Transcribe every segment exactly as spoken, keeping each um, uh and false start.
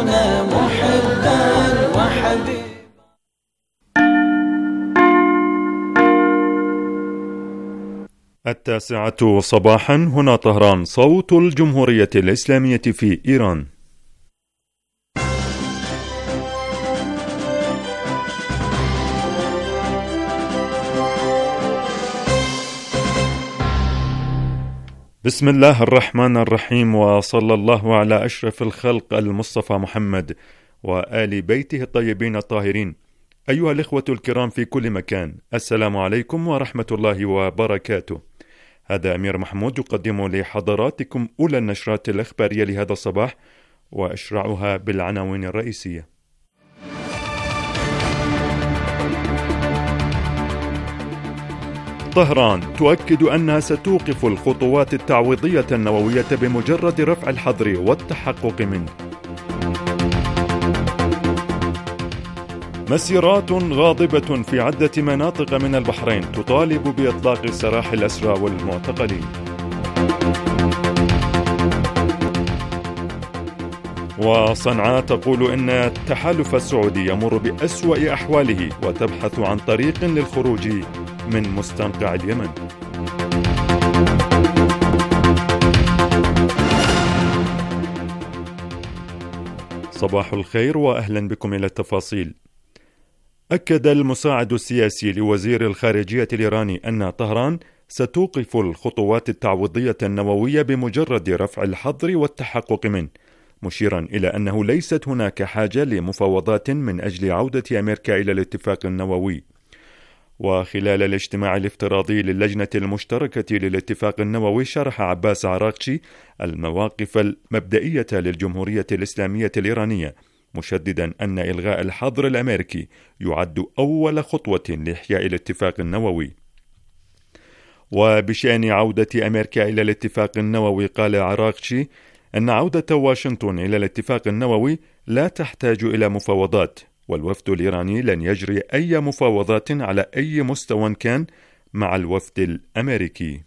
كان محبا وحبيبا. التاسعة صباحا، هنا طهران، صوت الجمهورية الإسلامية في إيران. بسم الله الرحمن الرحيم، وصلى الله على أشرف الخلق المصطفى محمد وآل بيته الطيبين الطاهرين. أيها الإخوة الكرام في كل مكان، السلام عليكم ورحمة الله وبركاته. هذا أمير محمود يقدم لحضراتكم أولى النشرات الإخبارية لهذا الصباح، وأشرعها بالعناوين الرئيسية. طهران تؤكد أنها ستوقف الخطوات التعويضية النووية بمجرد رفع الحظر والتحقق منه. مسيرات غاضبة في عدة مناطق من البحرين تطالب بإطلاق سراح الأسرى والمعتقلين. وصنعاء تقول إن التحالف السعودي يمر بأسوأ أحواله وتبحث عن طريق للخروج من مستنقع اليمن. صباح الخير وأهلا بكم إلى التفاصيل. أكد المساعد السياسي لوزير الخارجية الإيراني أن طهران ستوقف الخطوات التعويضية النووية بمجرد رفع الحظر والتحقق منه، مشيرا إلى أنه ليست هناك حاجة لمفاوضات من أجل عودة أمريكا إلى الاتفاق النووي. وخلال الاجتماع الافتراضي للجنة المشتركة للاتفاق النووي، شرح عباس عراقشي المواقف المبدئية للجمهورية الإسلامية الإيرانية، مشددا أن إلغاء الحظر الأمريكي يعد أول خطوة لإحياء الاتفاق النووي. وبشأن عودة أمريكا إلى الاتفاق النووي، قال عراقشي أن عودة واشنطن إلى الاتفاق النووي لا تحتاج إلى مفاوضات، والوفد الإيراني لن يجري أي مفاوضات على أي مستوى كان مع الوفد الأمريكي.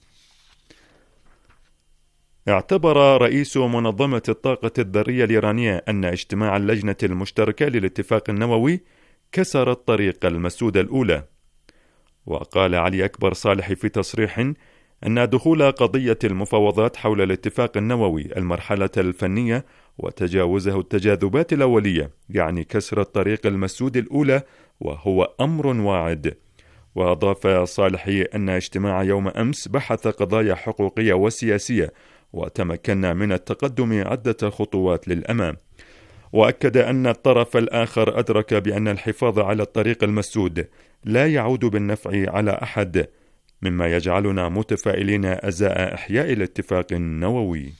اعتبر رئيس منظمة الطاقة الذرية الإيرانية أن اجتماع اللجنة المشتركة للاتفاق النووي كسر الطريق المسودة الأولى. وقال علي أكبر صالح في تصريح أن دخول قضية المفاوضات حول الاتفاق النووي المرحلة الفنية وتجاوزه التجاذبات الأولية يعني كسر الطريق المسود الأولى، وهو أمر واعد. وأضاف صالحي أن اجتماع يوم أمس بحث قضايا حقوقية وسياسية، وتمكنا من التقدم عدة خطوات للأمام. وأكد أن الطرف الآخر أدرك بأن الحفاظ على الطريق المسود لا يعود بالنفع على أحد، مما يجعلنا متفائلين أزاء إحياء الاتفاق النووي.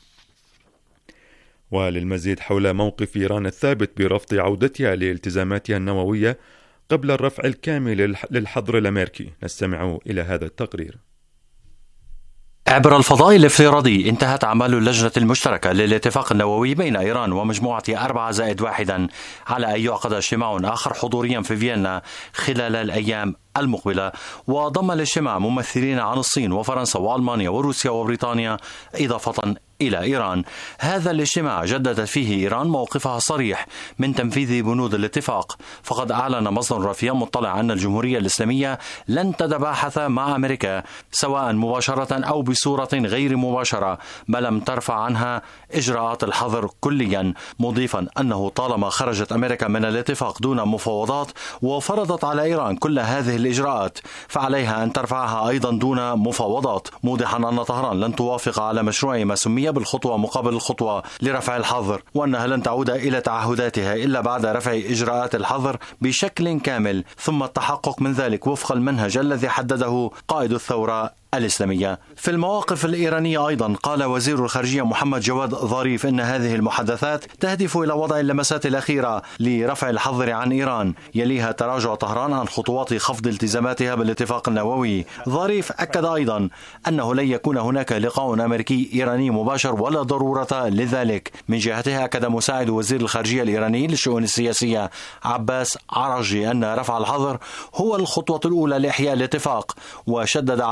وللمزيد حول موقف إيران الثابت برفض عودتها لالتزاماتها النووية قبل الرفع الكامل للحظر الأمريكي، نستمع إلى هذا التقرير. عبر الفضاء الافتراضي انتهت أعمال اللجنة المشتركة للاتفاق النووي بين إيران ومجموعة أربعة زائد واحدا على أن يعقد اجتماع آخر حضوريا في فيينا خلال الأيام المقبلة. وضم الاجتماع ممثلين عن الصين وفرنسا وألمانيا وروسيا وبريطانيا إضافة إلى إيران. هذا الاجتماع جددت فيه إيران موقفها الصريح من تنفيذ بنود الاتفاق، فقد أعلن مصدر رسمي مطلع أن الجمهورية الإسلامية لن تتباحث مع أمريكا سواء مباشرة أو بصورة غير مباشرة، ما لم ترفع عنها إجراءات الحظر كليا، مضيفا أنه طالما خرجت أمريكا من الاتفاق دون مفاوضات وفرضت على إيران كل هذه الإجراءات فعليها أن ترفعها أيضا دون مفاوضات، موضحا أن طهران لن توافق على مشروع ما سمي بالخطوة مقابل الخطوة لرفع الحظر، وأنها لن تعود إلى تعهداتها إلا بعد رفع إجراءات الحظر بشكل كامل ثم التحقق من ذلك وفق المنهج الذي حدده قائد الثورة الإسلامية. في المواقف الإيرانية أيضا قال وزير الخارجية محمد جواد ظريف إن هذه المحادثات تهدف إلى وضع اللمسات الأخيرة لرفع الحظر عن إيران، يليها تراجع طهران عن خطوات خفض التزاماتها بالاتفاق النووي. ظريف أكد أيضا أنه لن يكون هناك لقاء أمريكي إيراني مباشر ولا ضرورة لذلك. من جهته أكد مساعد وزير الخارجية الإيراني للشؤون السياسية عباس عراقشي أن رفع الحظر هو الخطوة الأولى لإحياء الاتفاق، وشدد على أن إيران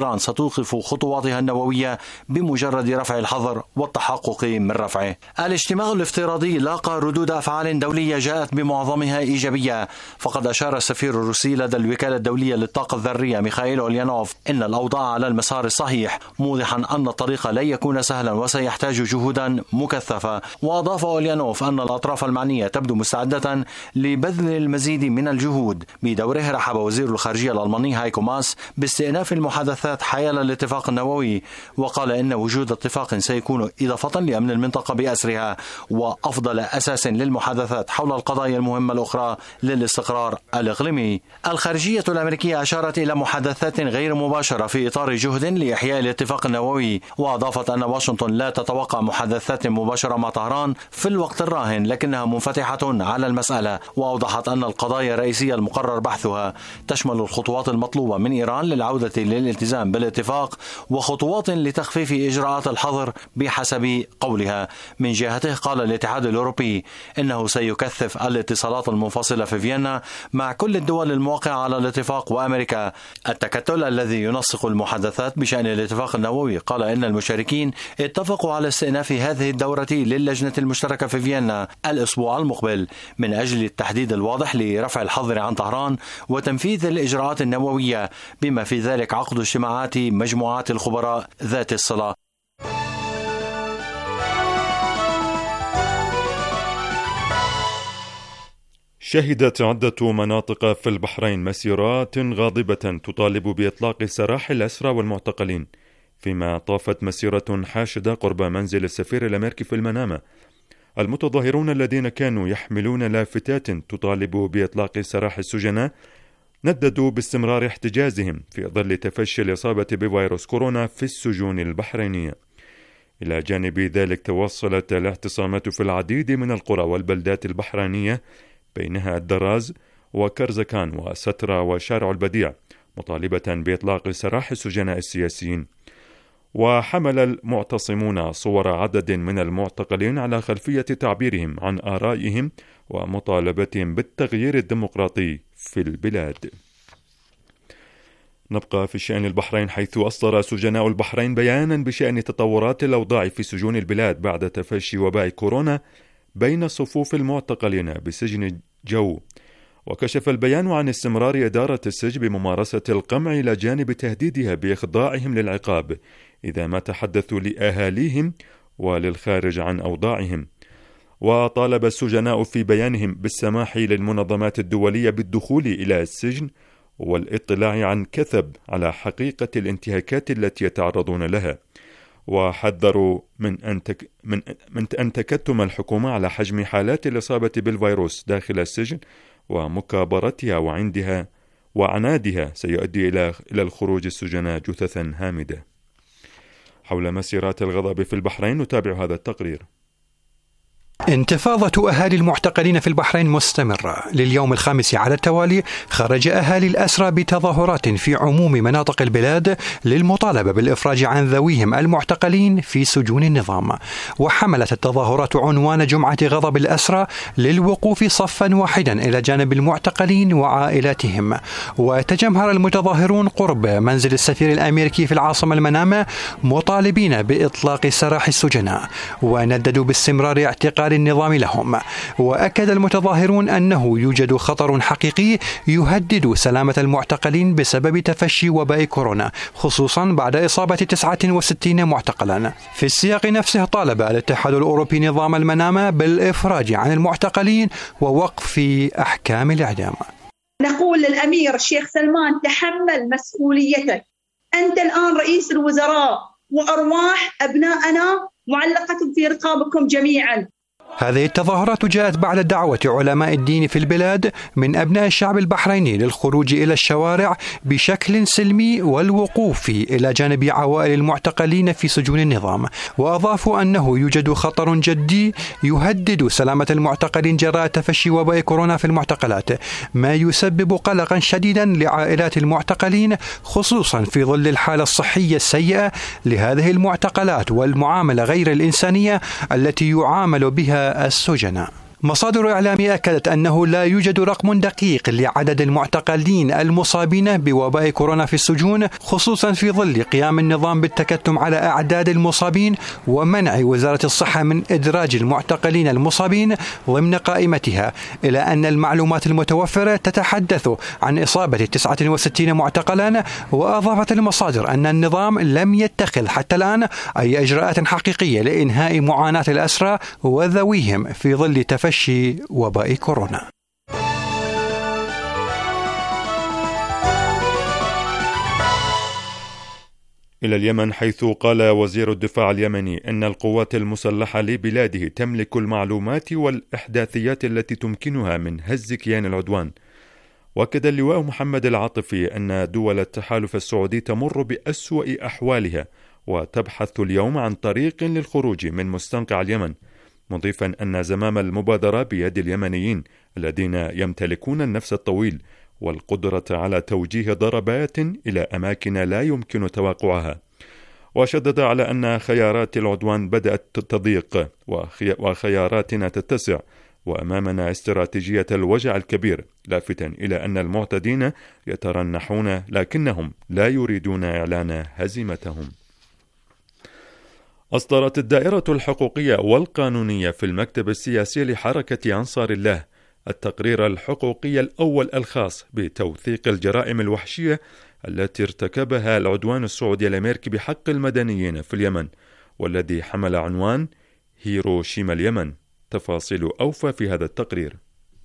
إيران ستوقف خطواتها النووية بمجرد رفع الحظر والتحقق من رفعه. الاجتماع الافتراضي لاقى ردود أفعال دولية جاءت بمعظمها إيجابية، فقد أشار السفير الروسي لدى الوكالة الدولية للطاقة الذرية ميخائيل أوليانوف إن الأوضاع على المسار الصحيح، موضحا أن الطريق لن يكون سهلا وسيحتاج جهودا مكثفة. وأضاف أوليانوف أن الأطراف المعنية تبدو مستعدة لبذل المزيد من الجهود. بدوره رحب وزير الخارجية الألماني هايكو ماس باستئناف المحادثات حيال الاتفاق النووي، وقال إن وجود اتفاق سيكون إضافة لأمن المنطقة بأسرها وأفضل أساس للمحادثات حول القضايا المهمة الأخرى للاستقرار الإقليمي. الخارجية الأمريكية أشارت إلى محادثات غير مباشرة في إطار جهد لإحياء الاتفاق النووي، وأضافت أن واشنطن لا تتوقع محادثات مباشرة مع طهران في الوقت الراهن، لكنها منفتحة على المسألة. وأوضحت أن القضايا الرئيسية المقرر بحثها تشمل الخطوات المطلوبة من إيران للعودة للالتزام بالاتفاق وخطوات لتخفيف إجراءات الحظر بحسب قولها. من جهته قال الاتحاد الأوروبي إنه سيكثف الاتصالات المنفصلة في فيينا مع كل الدول الموقعة على الاتفاق وأمريكا. التكتل الذي ينسق المحادثات بشأن الاتفاق النووي قال إن المشاركين اتفقوا على استئناف هذه الدورة للجنة المشتركة في فيينا الأسبوع المقبل من أجل التحديد الواضح لرفع الحظر عن طهران وتنفيذ الإجراءات النووية، بما في ذلك عقد اجتماعات مجموعات الخبراء ذات الصلة. شهدت عدة مناطق في البحرين مسيرات غاضبة تطالب بإطلاق سراح الأسرى والمعتقلين، فيما طافت مسيرة حاشدة قرب منزل السفير الأمريكي في المنامة. المتظاهرون الذين كانوا يحملون لافتات تطالب بإطلاق سراح السجناء نددوا باستمرار احتجازهم في ظل تفشي الإصابة بفيروس كورونا في السجون البحرينية. إلى جانب ذلك توصلت الاعتصامات في العديد من القرى والبلدات البحرينية بينها الدراز وكرزكان وسترة وشارع البديع، مطالبة بإطلاق سراح السجناء السياسيين. وحمل المعتصمون صور عدد من المعتقلين على خلفية تعبيرهم عن آرائهم ومطالبتهم بالتغيير الديمقراطي في البلاد. نبقى في شأن البحرين، حيث أصدر سجناء البحرين بيانا بشأن تطورات الأوضاع في سجون البلاد بعد تفشي وباء كورونا بين صفوف المعتقلين بسجن جو. وكشف البيان عن استمرار إدارة السجن بممارسة القمع إلى جانب تهديدها بإخضاعهم للعقاب إذا ما تحدثوا لأهاليهم وللخارج عن أوضاعهم. وطالب السجناء في بيانهم بالسماح للمنظمات الدولية بالدخول إلى السجن والاطلاع عن كثب على حقيقة الانتهاكات التي يتعرضون لها، وحذروا من أن, تك من, من أن تكتم الحكومة على حجم حالات الإصابة بالفيروس داخل السجن ومكابرتها وعندها وعنادها سيؤدي إلى إلى الخروج السجناء جثثا هامدة. حول مسيرات الغضب في البحرين نتابع هذا التقرير. انتفاضة أهالي المعتقلين في البحرين مستمرة. لليوم الخامس على التوالي خرج أهالي الأسرى بتظاهرات في عموم مناطق البلاد للمطالبة بالإفراج عن ذويهم المعتقلين في سجون النظام. وحملت التظاهرات عنوان جمعة غضب الأسرى للوقوف صفا واحدا إلى جانب المعتقلين وعائلاتهم. وتجمهر المتظاهرون قرب منزل السفير الأمريكي في العاصمة المنامة مطالبين بإطلاق سراح السجناء، ونددوا باستمرار اعتقال النظام لهم. وأكد المتظاهرون أنه يوجد خطر حقيقي يهدد سلامة المعتقلين بسبب تفشي وباء كورونا، خصوصا بعد إصابة تسعة وستين معتقلا. في السياق نفسه طالب الاتحاد الأوروبي نظام المنامة بالإفراج عن المعتقلين ووقف أحكام الإعدام. نقول للأمير الشيخ سلمان تحمل مسؤوليتك، أنت الآن رئيس الوزراء وأرواح أبنائنا معلقة في رقابكم جميعا. هذه التظاهرات جاءت بعد دعوة علماء الدين في البلاد من أبناء الشعب البحريني للخروج إلى الشوارع بشكل سلمي والوقوف إلى جانب عوائل المعتقلين في سجون النظام. وأضافوا أنه يوجد خطر جدي يهدد سلامة المعتقلين جراء تفشي وباء كورونا في المعتقلات، ما يسبب قلقا شديدا لعائلات المعتقلين، خصوصا في ظل الحالة الصحية السيئة لهذه المعتقلات والمعاملة غير الإنسانية التي يعامل بها السجناء. مصادر إعلامية أكدت أنه لا يوجد رقم دقيق لعدد المعتقلين المصابين بوباء كورونا في السجون، خصوصا في ظل قيام النظام بالتكتم على أعداد المصابين ومنع وزارة الصحة من إدراج المعتقلين المصابين ضمن قائمتها، إلى أن المعلومات المتوفرة تتحدث عن إصابة تسعة وستين معتقلا. وأضافت المصادر أن النظام لم يتخذ حتى الآن أي إجراءات حقيقية لإنهاء معاناة الأسرى وذويهم في ظل تفشي وباء كورونا. إلى اليمن، حيث قال وزير الدفاع اليمني أن القوات المسلحة لبلاده تملك المعلومات والإحداثيات التي تمكنها من هز كيان العدوان. وأكد اللواء محمد العاطفي أن دول التحالف السعودي تمر بأسوأ أحوالها وتبحث اليوم عن طريق للخروج من مستنقع اليمن، مضيفا أن زمام المبادرة بيد اليمنيين الذين يمتلكون النفس الطويل والقدرة على توجيه ضربات إلى أماكن لا يمكن توقعها. وشدد على أن خيارات العدوان بدأت تضيق وخياراتنا تتسع، وأمامنا استراتيجية الوجع الكبير، لافتا إلى أن المعتدين يترنحون لكنهم لا يريدون إعلان هزيمتهم. أصدرت الدائرة الحقوقية والقانونية في المكتب السياسي لحركة أنصار الله التقرير الحقوقي الأول الخاص بتوثيق الجرائم الوحشية التي ارتكبها العدوان السعودي الأمريكي بحق المدنيين في اليمن، والذي حمل عنوان هيروشيما اليمن. تفاصيل أوفى في هذا التقرير.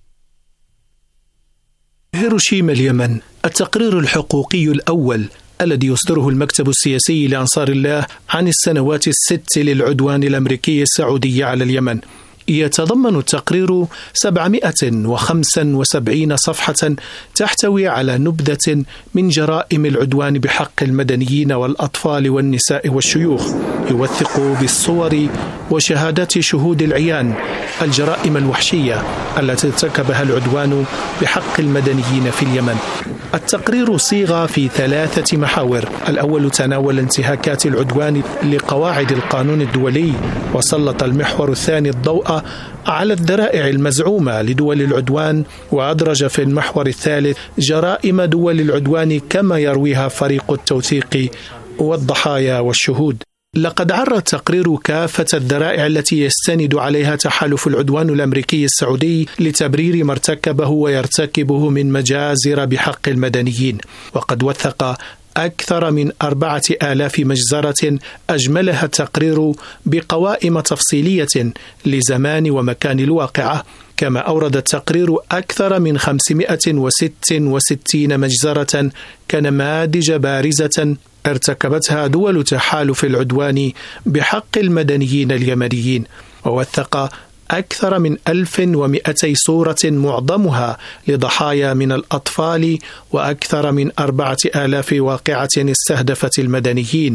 هيروشيما اليمن، التقرير الحقوقي الأول الذي يصدره المكتب السياسي لأنصار الله عن السنوات الست للعدوان الأمريكي السعودي على اليمن. يتضمن التقرير سبعمائة وخمسة وسبعين صفحة تحتوي على نبذة من جرائم العدوان بحق المدنيين والأطفال والنساء والشيوخ، يوثق بالصور وشهادات شهود العيان الجرائم الوحشية التي ارتكبها العدوان بحق المدنيين في اليمن. التقرير صيغ في ثلاثة محاور. الأول تناول انتهاكات العدوان لقواعد القانون الدولي، وسلط المحور الثاني الضوء على الذرائع المزعومة لدول العدوان، وأدرج في المحور الثالث جرائم دول العدوان كما يرويها فريق التوثيق والضحايا والشهود. لقد عرى التقرير كافة الذرائع التي يستند عليها تحالف العدوان الأمريكي السعودي لتبرير ما ارتكبه ويرتكبه من مجازر بحق المدنيين، وقد وثق أكثر من أربعة آلاف مجزرة أجملها التقرير بقوائم تفصيلية لزمان ومكان الواقعة. كما أورد التقرير أكثر من خمسمائة وستة وستين مجزرة كنماذج بارزة ارتكبتها دول تحالف العدوان بحق المدنيين اليمنيين، ووثق أكثر من ألف ومئتي صورة معظمها لضحايا من الأطفال، وأكثر من أربعة آلاف واقعة استهدفت المدنيين،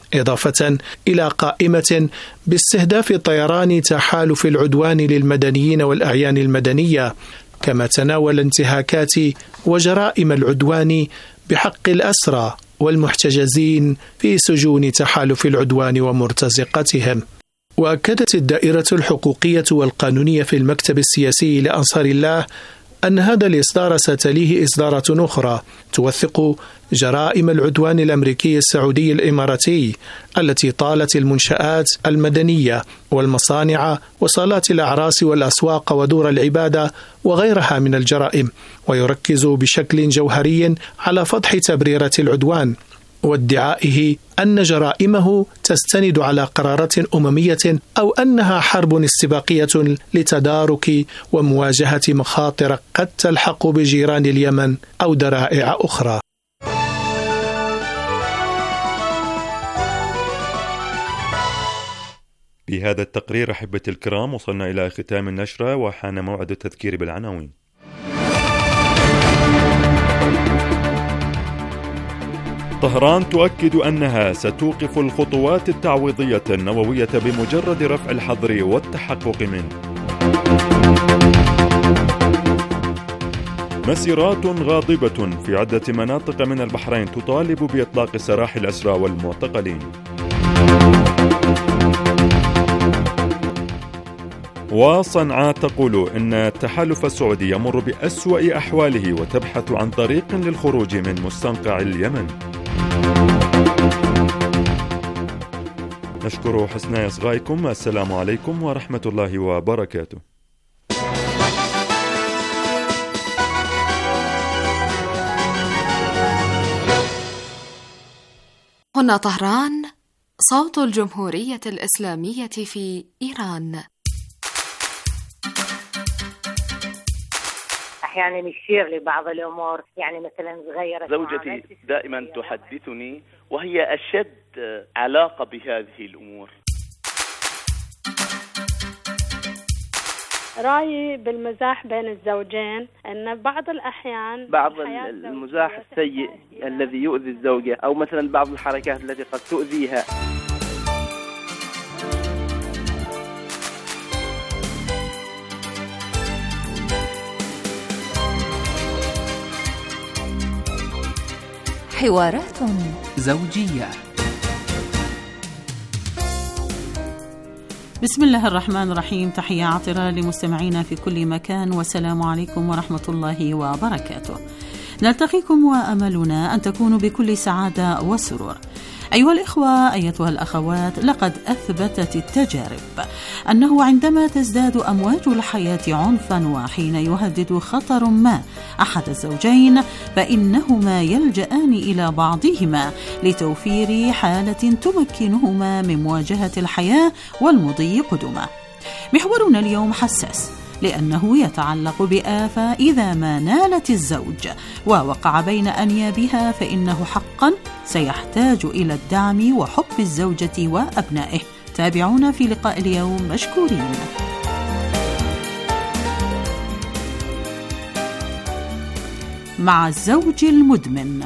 إضافة إلى قائمة باستهداف طيران تحالف العدوان للمدنيين والأعيان المدنية. كما تناول انتهاكات وجرائم العدوان بحق الأسرى والمحتجزين في سجون تحالف العدوان ومرتزقتهم. وأكدت الدائرة الحقوقية والقانونية في المكتب السياسي لأنصار الله أن هذا الإصدار ستليه إصدارات أخرى توثق جرائم العدوان الأمريكي السعودي الإماراتي التي طالت المنشآت المدنية والمصانع وصالات الأعراس والأسواق ودور العبادة وغيرها من الجرائم، ويركز بشكل جوهري على فضح تبريرات العدوان وادعائه أن جرائمه تستند على قرارات أممية أو أنها حرب استباقية لتدارك ومواجهة مخاطر قد تلحق بجيران اليمن أو ذرائع أخرى. بهذا التقرير أحبتي الكرام وصلنا إلى ختام النشرة وحان موعد التذكير بالعناوين. طهران تؤكد أنها ستوقف الخطوات التعويضية النووية بمجرد رفع الحظر والتحقق منه. مسيرات غاضبة في عدة مناطق من البحرين تطالب بإطلاق سراح الأسرى والمعتقلين. وصنعاء تقول إن التحالف السعودي يمر بأسوأ أحواله وتبحث عن طريق للخروج من مستنقع اليمن. نشكر حسن إصغائكم. السلام عليكم ورحمة الله وبركاته. هنا طهران، صوت الجمهورية الإسلامية في إيران. أحيانا يشير لبعض الأمور، يعني مثلا صغيرة. زوجتي دائما تحدثني وهي أشد علاقة بهذه الأمور. رأيي بالمزاح بين الزوجين أن بعض الأحيان بعض المزاح السيء الذي يؤذي الزوجة، أو مثلا بعض الحركات التي قد تؤذيها. حوارات زوجية. بسم الله الرحمن الرحيم. تحية عطرة لمستمعينا في كل مكان، والسلام عليكم ورحمة الله وبركاته. نلتقيكم وأملنا أن تكونوا بكل سعادة وسرور. أيها الإخوة، أيتها الأخوات، لقد أثبتت التجارب أنه عندما تزداد أمواج الحياة عنفا وحين يهدد خطر ما أحد الزوجين، فإنهما يلجأان إلى بعضهما لتوفير حالة تمكنهما من مواجهة الحياة والمضي قدما. محورنا اليوم حساس، لأنه يتعلق بآفة إذا ما نالت الزوج ووقع بين أنيابها، فإنه حقا سيحتاج إلى الدعم وحب الزوجة وأبنائه. تابعونا في لقاء اليوم مشكورين. مع الزوج المدمن.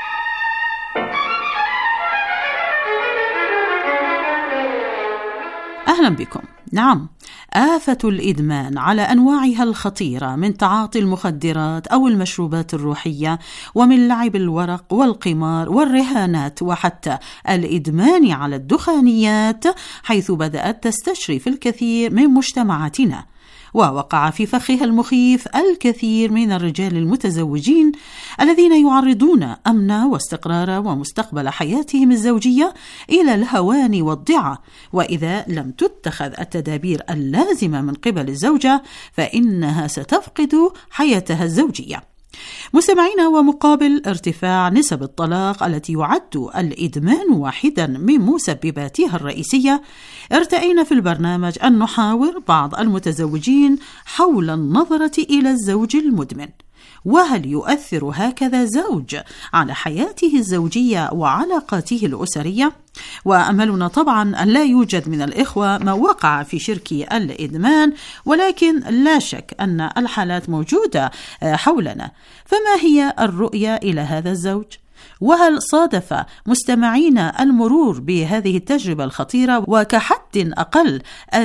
أهلا بكم. نعم، آفة الإدمان على أنواعها الخطيرة، من تعاطي المخدرات أو المشروبات الروحية، ومن لعب الورق والقمار والرهانات، وحتى الإدمان على الدخانيات، حيث بدأت تستشرف الكثير من مجتمعاتنا، ووقع في فخها المخيف الكثير من الرجال المتزوجين الذين يعرضون أمن واستقرار ومستقبل حياتهم الزوجية إلى الهوان والضعة، وإذا لم تتخذ التدابير اللازمة من قبل الزوجة فإنها ستفقد حياتها الزوجية. مستمعينا، ومقابل ارتفاع نسب الطلاق التي يعد الإدمان واحدا من مسبباتها الرئيسية، ارتئينا في البرنامج أن نحاور بعض المتزوجين حول النظرة إلى الزوج المدمن، وهل يؤثر هكذا زوج على حياته الزوجية وعلاقاته الأسرية؟ وأملنا طبعا أن لا يوجد من الإخوة ما وقع في شرك الإدمان، ولكن لا شك أن الحالات موجودة حولنا. فما هي الرؤية إلى هذا الزوج؟ وهل صادف مستمعينا المرور بهذه التجربة الخطيرة، وكحد أقل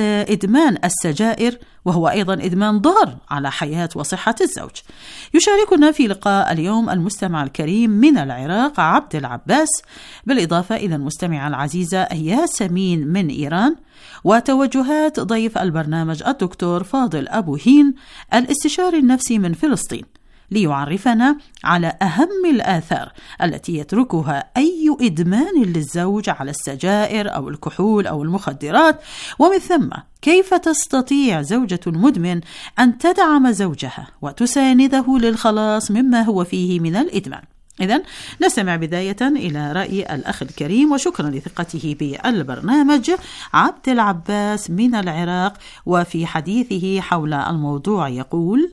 إدمان السجائر، وهو أيضا إدمان ضار على حياة وصحة الزوج؟ يشاركنا في لقاء اليوم المستمع الكريم من العراق عبد العباس، بالإضافة إلى المستمعة العزيزة ياسمين من إيران، وتوجهات ضيف البرنامج الدكتور فاضل أبو هين الاستشاري النفسي من فلسطين، ليعرفنا على أهم الآثار التي يتركها أي إدمان للزوج على السجائر أو الكحول أو المخدرات، ومن ثم كيف تستطيع زوجة المدمن أن تدعم زوجها وتسانده للخلاص مما هو فيه من الإدمان. إذن نستمع بداية إلى رأي الأخ الكريم، وشكرا لثقته بالبرنامج، عبد العباس من العراق، وفي حديثه حول الموضوع يقول: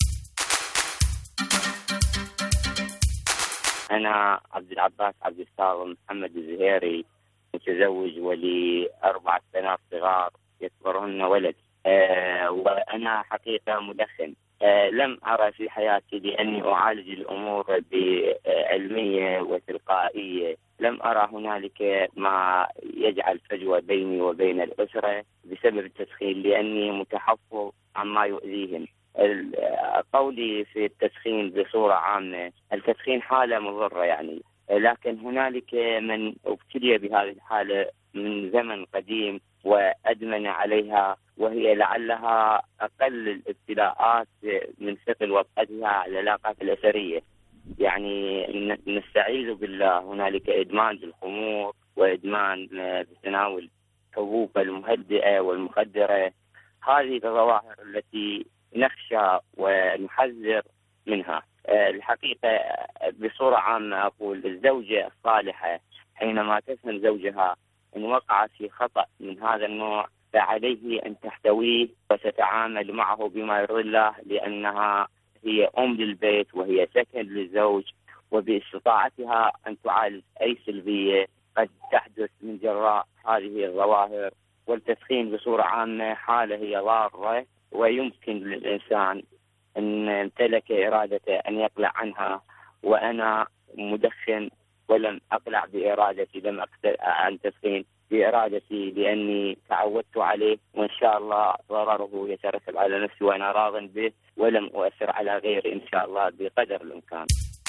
أنا عبد العباس عبد السلام محمد الزهيري، متزوج ولي أربع بنات صغار يكبرهن ولد. أه وأنا حقيقة مدخن. أه لم أرى في حياتي، لأني أعالج الأمور بعلمية وتلقائية، لم أرى هنالك ما يجعل فجوة بيني وبين الأسرة بسبب التدخين، لأني متحفظ عما يؤذيهم. قولي في التدخين بصورة عامة، التدخين حالة مضرة يعني، لكن هنالك من ابتلي بهذه الحالة من زمن قديم وأدمن عليها وهي لعلها أقل الابتلاءات من ثقل وطأتها على العلاقات الأسرية. يعني نستعيذ بالله، هنالك إدمان بالخمور وإدمان بتناول حبوب المهدئة والمخدرة. هذه الظواهر التي نخشى ونحذر منها. الحقيقة بصورة عامة أقول الزوجة الصالحة حينما تفهم زوجها إن وقع في خطأ من هذا النوع فعليه أن تحتويه وتتعامل معه بما يرضي الله، لأنها هي أم للبيت وهي سكن للزوج، وباستطاعتها أن تعالج أي سلبية قد تحدث من جراء هذه الظواهر. والتدخين بصورة عامة حالة هي ضارة، ويمكن للإنسان أن امتلك إرادته أن يقلع عنها. وأنا مدخن ولم أقلع بإرادتي، لم أقلع عن التدخين بإرادتي لأني تعودت عليه، وإن شاء الله ضرره يترتب على نفسي وأنا راض به، ولم أؤثر على غيري إن شاء الله بقدر الإمكان.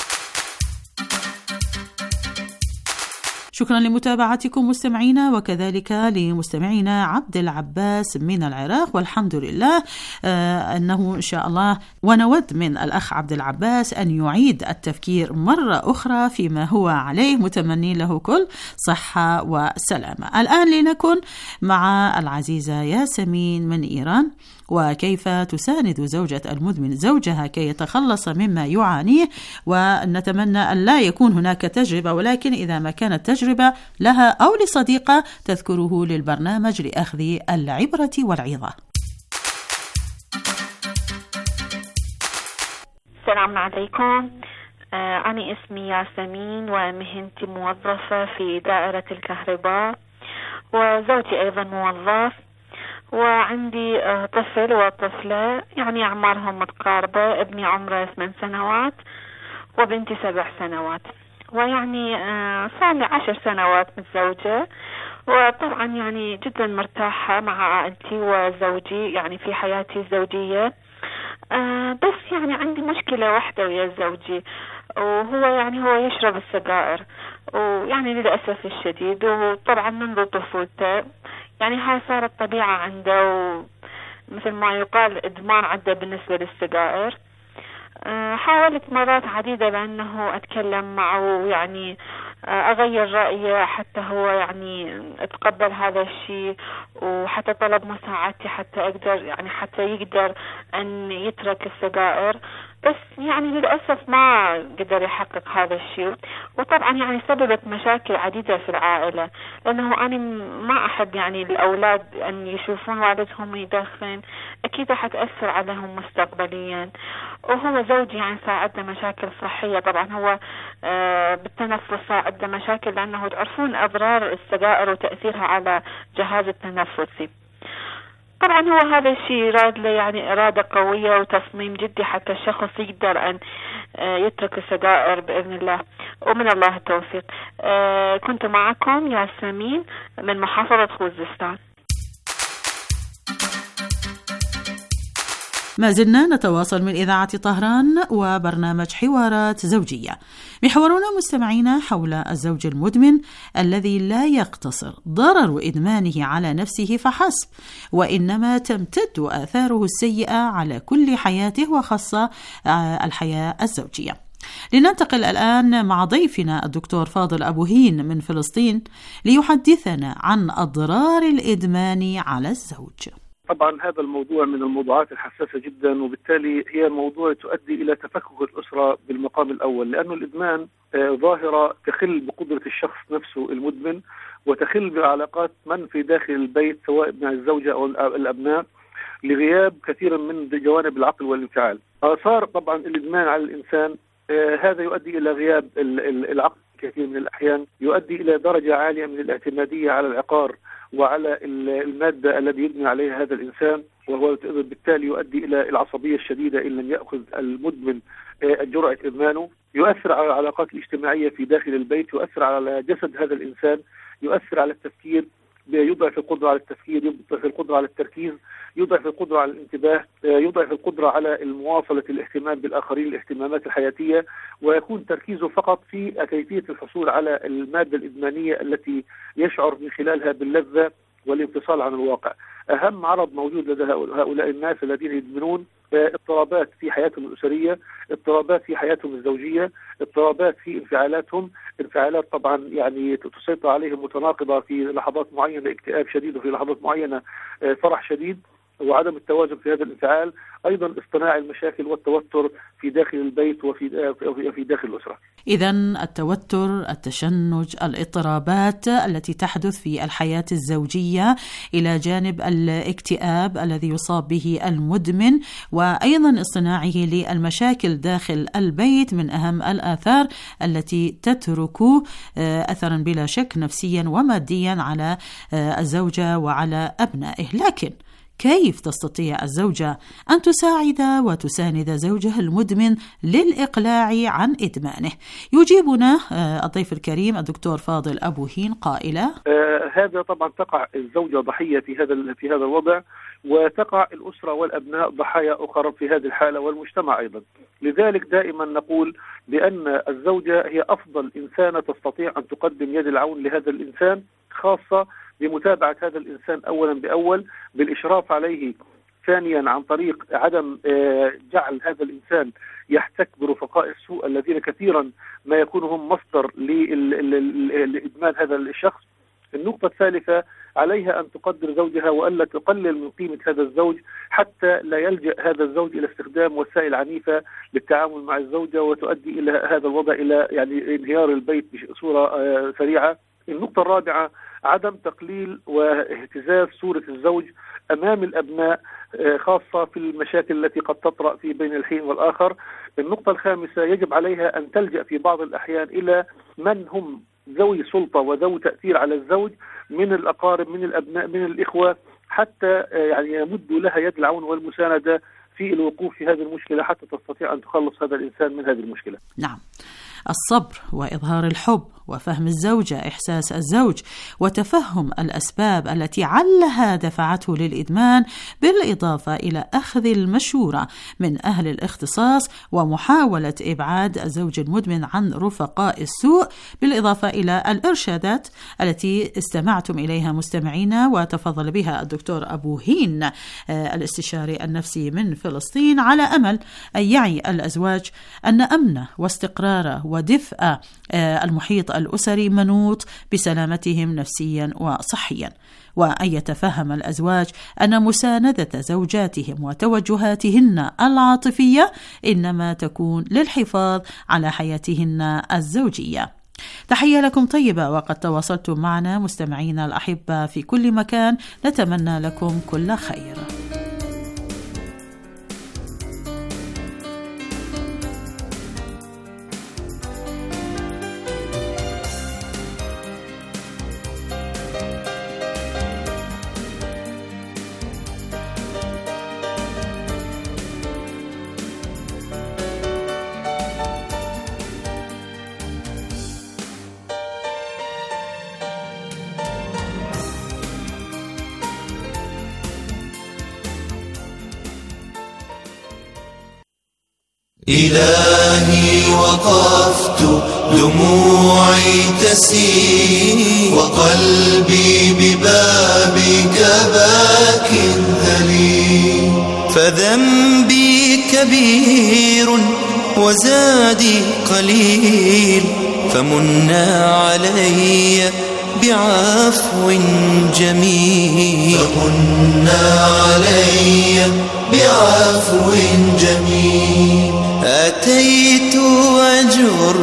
شكرا لمتابعتكم مستمعينا، وكذلك لمستمعينا عبد العباس من العراق، والحمد لله آه أنه إن شاء الله، ونود من الأخ عبد العباس أن يعيد التفكير مرة أخرى فيما هو عليه، متمني له كل صحة وسلامة. الآن لنكن مع العزيزة ياسمين من إيران، وكيف تساند زوجة المدمن زوجها كي يتخلص مما يعانيه. ونتمنى أن لا يكون هناك تجربة، ولكن إذا ما كانت تجربة لها أو لصديقة تذكره للبرنامج لأخذ العبرة والعظة. السلام عليكم، آه أنا اسمي ياسمين ومهنتي موظفة في دائرة الكهرباء، وزوجي أيضا موظف، وعندي طفل وطفلة يعني أعمارهم متقاربة. ابني عمره ثمان سنوات وبنتي سبع سنوات، ويعني صار لي عشر سنوات متزوجة، وطبعا يعني جدا مرتاحة مع عائلتي وزوجي يعني في حياتي الزوجية. بس يعني عندي مشكلة واحدة ويا زوجي، وهو يعني هو يشرب السجائر، ويعني للأسف الشديد، وطبعا منذ طفولته يعني هاي صارت طبيعة عنده، ومثل ما يقال إدمان عنده بالنسبة للسجائر. أه حاولت مرات عديدة بأنه أتكلم معه، يعني أغير رأيه حتى هو يعني أتقبل هذا الشيء، وحتى طلب مساعدتي حتى أقدر يعني حتى يقدر أن يترك السجائر، بس يعني للأسف ما قدر يحقق هذا الشيء. وطبعا يعني سببت مشاكل عديدة في العائلة، لأنه أنا ما أحب يعني الأولاد أن يشوفون والدهم يدخن، أكيد حتأثر عليهم مستقبليا. وهو زوجي يعني صار عنده مشاكل صحية، طبعا هو آه بالتنفس صار عنده مشاكل، لأنه تعرفون أضرار السجائر وتأثيرها على جهاز التنفسي. طبعا هو هذا الشيء يراد له يعني إرادة قوية وتصميم جدي حتى الشخص يقدر أن يترك السجائر بإذن الله، ومن الله التوفيق. كنت معكم ياسمين من محافظة خوزستان. ما زلنا نتواصل من إذاعة طهران وبرنامج حوارات زوجية. محورنا مستمعينا حول الزوج المدمن الذي لا يقتصر ضرر إدمانه على نفسه فحسب، وإنما تمتد آثاره السيئة على كل حياته وخاصة الحياة الزوجية. لننتقل الآن مع ضيفنا الدكتور فاضل أبو هين من فلسطين ليحدثنا عن أضرار الإدمان على الزوج. طبعا هذا الموضوع من الموضوعات الحساسة جدا، وبالتالي هي موضوع تؤدي إلى تفكك الأسرة بالمقام الأول، لأنه الإدمان ظاهرة تخل بقدرة الشخص نفسه المدمن، وتخل بعلاقات من في داخل البيت سواء مع الزوجة أو الأبناء، لغياب كثيرا من جوانب العقل والانفعال. آثار طبعا الإدمان على الإنسان هذا يؤدي إلى غياب العقل كثير من الأحيان، يؤدي إلى درجة عالية من الاعتمادية على العقار وعلى المادة الذي يدمن عليها هذا الإنسان، وهو بالتالي يؤدي إلى العصبية الشديدة إن لم يأخذ المدمن جرعة إدمانه. يؤثر على العلاقات الاجتماعية في داخل البيت، يؤثر على جسد هذا الإنسان، يؤثر على التفكير، يضعف القدرة على التفكير، يضعف القدرة على التركيز، يضعف القدرة على الانتباه، يضعف القدرة على المواصلة الاهتمام بالآخرين، الاهتمامات الحياتية، ويكون تركيزه فقط في كيفية الحصول على المادة الإدمانية التي يشعر من خلالها باللذة والانفصال عن الواقع. أهم عرض موجود لدى هؤلاء الناس الذين يدمنون اضطرابات في حياتهم الأسرية، اضطرابات في حياتهم الزوجية، اضطرابات في انفعالاتهم، انفعالات طبعا يعني تسيطر عليهم متناقضة، في لحظات معينة اكتئاب شديد وفي لحظات معينة فرح شديد وعدم التوازن في هذا الانفعال، أيضا اصطناع المشاكل والتوتر في داخل البيت وفي في داخل الأسرة. إذن التوتر، التشنج، الاضطرابات التي تحدث في الحياة الزوجية إلى جانب الاكتئاب الذي يصاب به المدمن، وأيضا اصطناعه للمشاكل داخل البيت من أهم الآثار التي تترك أثرا بلا شك نفسيا وماديا على الزوجة وعلى أبنائه. لكن كيف تستطيع الزوجة أن تساعد وتساند زوجها المدمن للإقلاع عن إدمانه؟ يجيبنا الضيف الكريم الدكتور فاضل أبو هين قائلا: آه هذا طبعا تقع الزوجة ضحية في هذا في هذا الوضع، وتقع الأسرة والأبناء ضحايا أخرى في هذه الحالة، والمجتمع أيضا. لذلك دائما نقول بأن الزوجة هي أفضل إنسانة تستطيع أن تقدم يد العون لهذا الإنسان، خاصة بمتابعة هذا الإنسان أولا بأول، بالإشراف عليه ثانيا عن طريق عدم جعل هذا الإنسان يحتك برفقاء السوء الذين كثيرا ما يكونوا هم مصدر لإدمان هذا الشخص. النقطة الثالثة، عليها أن تقدر زوجها وألا تقلل من قيمة هذا الزوج حتى لا يلجأ هذا الزوج إلى استخدام وسائل عنيفة للتعامل مع الزوجة وتؤدي إلى هذا الوضع إلى يعني انهيار البيت بصورة سريعة. النقطة الرابعة، عدم تقليل واهتزاز صورة الزوج أمام الأبناء، خاصة في المشاكل التي قد تطرأ في بين الحين والآخر. النقطة الخامسة، يجب عليها أن تلجأ في بعض الأحيان إلى من هم ذوي سلطة وذوي تأثير على الزوج من الأقارب، من الأبناء، من الإخوة، حتى يعني يمدوا لها يد العون والمساندة في الوقوف في هذه المشكلة حتى تستطيع أن تخلص هذا الإنسان من هذه المشكلة. نعم، الصبر وإظهار الحب وفهم الزوجة إحساس الزوج وتفهم الأسباب التي علها دفعته للإدمان، بالإضافة إلى أخذ المشورة من أهل الاختصاص ومحاولة إبعاد الزوج المدمن عن رفقاء السوء، بالإضافة إلى الإرشادات التي استمعتم إليها مستمعينا وتفضل بها الدكتور أبو هين الاستشاري النفسي من فلسطين، على أمل أن يعي الأزواج أن أمنه واستقراره ودفء المحيط الأسري منوط بسلامتهم نفسيا وصحيا، وأن يتفهم الأزواج أن مساندة زوجاتهم وتوجهاتهن العاطفية إنما تكون للحفاظ على حياتهن الزوجية. تحية لكم طيبة، وقد تواصلتم معنا مستمعينا الأحبة في كل مكان، نتمنى لكم كل خير. إلهي وقفت دموعي تسيل وقلبي ببابك باك ذليل، فذنبي كبير وزادي قليل، فمنا علي بعفو جميل، فمنا علي بعفو جميل. أتيت أجر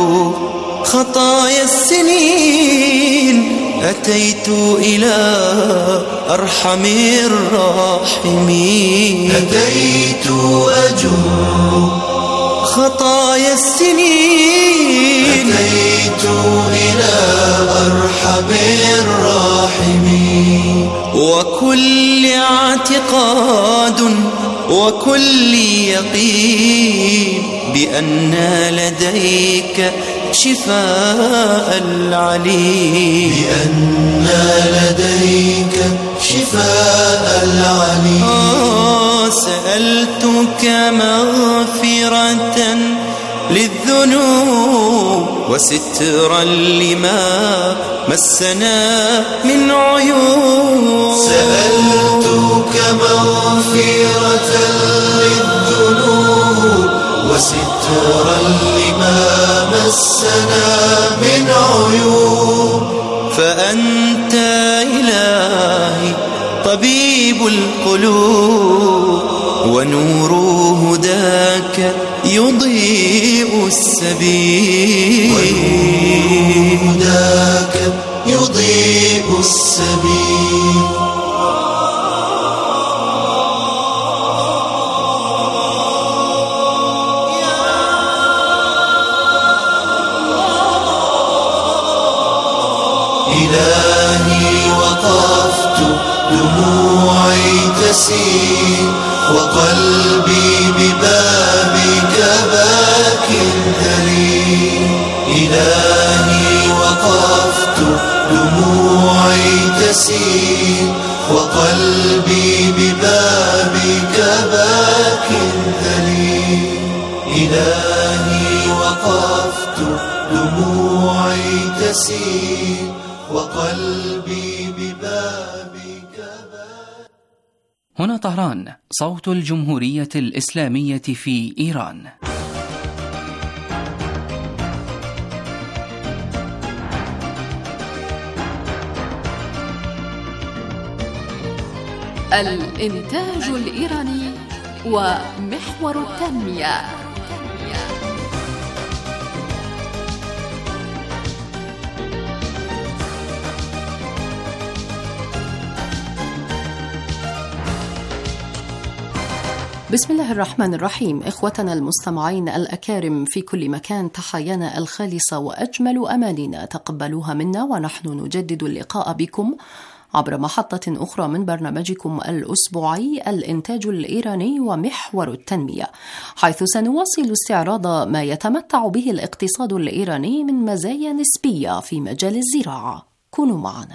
خطايا السنين، أتيت إلى أرحم الراحمين، أتيت أجر خطايا السنين، أتيت إلى أرحم الراحمين. وكل اعتقاد وكل يقين بأن لديك شفاء العليم، بأن لديك شفاء العليم. آه سألتك مغفرة للذنوب وسترا لما مسنا من عيوب. سألتك مغفرة للذنوب وسترا لما مسنا من عيوب. فأنت إلهي طبيب القلوب ونور هداك يضيء السبيل. ونور هداك يضيء السبيل. إلهي وقفت دموعي تسيل وقلبي ببابك باك ذليل. إلهي وقفت دموعي تسيل وقلبي ببابك باك ذليل. إلهي وقفت دموعي تسيل وقلبي ببابك باك. هنا طهران، صوت الجمهورية الإسلامية في إيران. الإنتاج الإيراني ومحور التنمية. بسم الله الرحمن الرحيم. إخوتنا المستمعين الأكارم في كل مكان، تحيانا الخالصة وأجمل أمانينا تقبلوها منا، ونحن نجدد اللقاء بكم عبر محطة أخرى من برنامجكم الأسبوعي الإنتاج الإيراني ومحور التنمية، حيث سنواصل استعراض ما يتمتع به الاقتصاد الإيراني من مزايا نسبية في مجال الزراعة. كونوا معنا.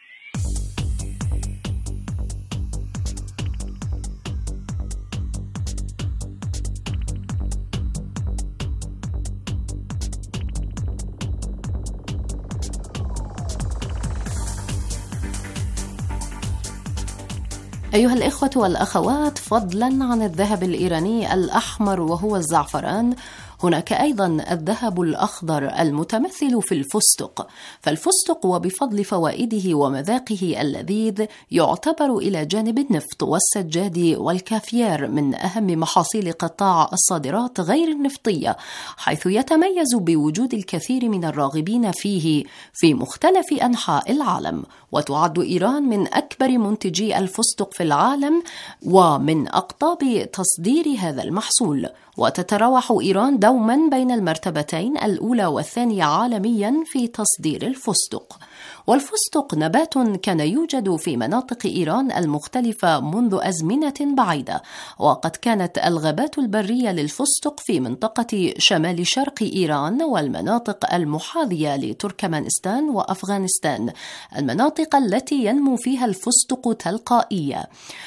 أيها الإخوة والأخوات، فضلا عن الذهب الإيراني الأحمر وهو الزعفران، هناك أيضا الذهب الأخضر المتمثل في الفستق. فالفستق وبفضل فوائده ومذاقه اللذيذ يعتبر إلى جانب النفط والسجاد والكافيار من أهم محاصيل قطاع الصادرات غير النفطية، حيث يتميز بوجود الكثير من الراغبين فيه في مختلف أنحاء العالم. وتعد إيران من أكبر منتجي الفستق في العالم ومن أقطاب تصدير هذا المحصول، وتتراوح إيران دوما بين المرتبتين الأولى والثانية عالميا في تصدير الفستق. والفستق نبات كان يوجد في مناطق إيران المختلفة منذ أزمنة بعيدة، وقد كانت الغابات البرية للفستق في منطقة شمال شرق إيران والمناطق المحاذية لتركمانستان وأفغانستان المناطق التي ينمو فيها الفستق تلقائيا.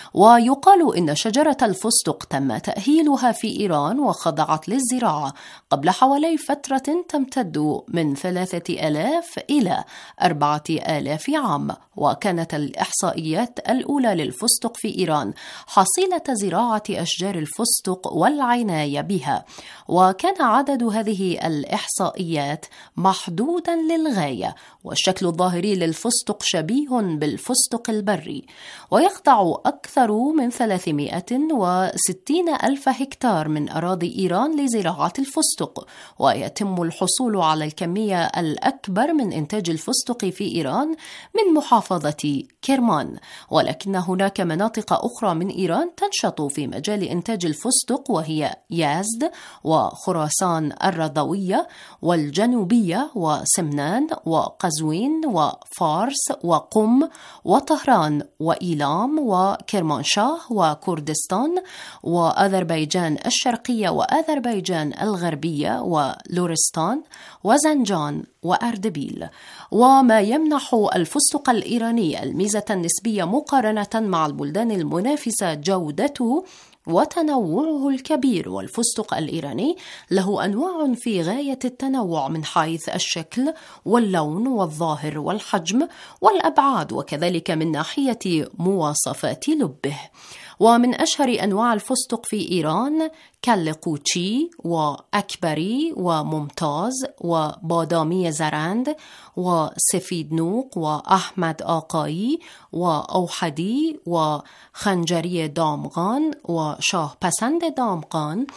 ويقال إن شجرة الفستق تم تأهيلها في إيران وخضعت للزراعة قبل حوالي فترة تمتد من ثلاثة آلاف إلى أربعة آلاف عام. وكانت الإحصائيات الأولى للفستق في إيران حصيلة زراعة أشجار الفستق والعناية بها، وكان عدد هذه الإحصائيات محدودا للغاية، والشكل الظاهري للفستق شبيه بالفستق البري. ويخضع أكثر من ثلاثمائة وستين ألف هكتار من أراضي إيران لزراعة الفستق، ويتم الحصول على الكمية الأكبر من إنتاج الفستق في إيران من محافظة كرمان. ولكن هناك مناطق أخرى من إيران تنشط في مجال إنتاج الفستق، وهي يزد وخراسان الرضوية والجنوبية وسمنان وقزوين وفارس وقم وطهران وإيلام وكرمانشاه وكردستان وأذربيجان الشرقية وأذربيجان الغربية ولورستان وزنجان وأردبيل. وما يمنح الفستق الإيراني الميزة النسبية مقارنة مع البلدان المنافسة جودته وتنوعه الكبير. والفستق الإيراني له أنواع في غاية التنوع من حيث الشكل واللون والظاهر والحجم والأبعاد، وكذلك من ناحية مواصفات لبه. ومن أشهر أنواع الفستق في إيران كالقوتشي وأكبري وممتاز وبادامي زرند وسفيد نوق وأحمد آقایی وأوحدي وخنجري دامغان وشاه پسند دامغان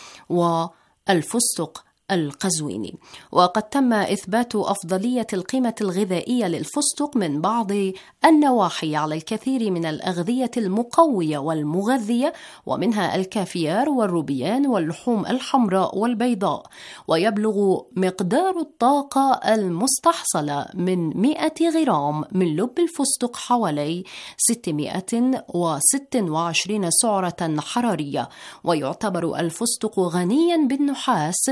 والفستق القزويني. وقد تم إثبات أفضلية القيمة الغذائية للفستق من بعض النواحي على الكثير من الأغذية المقوية والمغذية، ومنها الكافيار والروبيان واللحوم الحمراء والبيضاء. ويبلغ مقدار الطاقة المستحصلة من مئة غرام من لب الفستق حوالي ستمئة وستة وعشرين سعرة حرارية. ويعتبر الفستق غنيا بالنحاس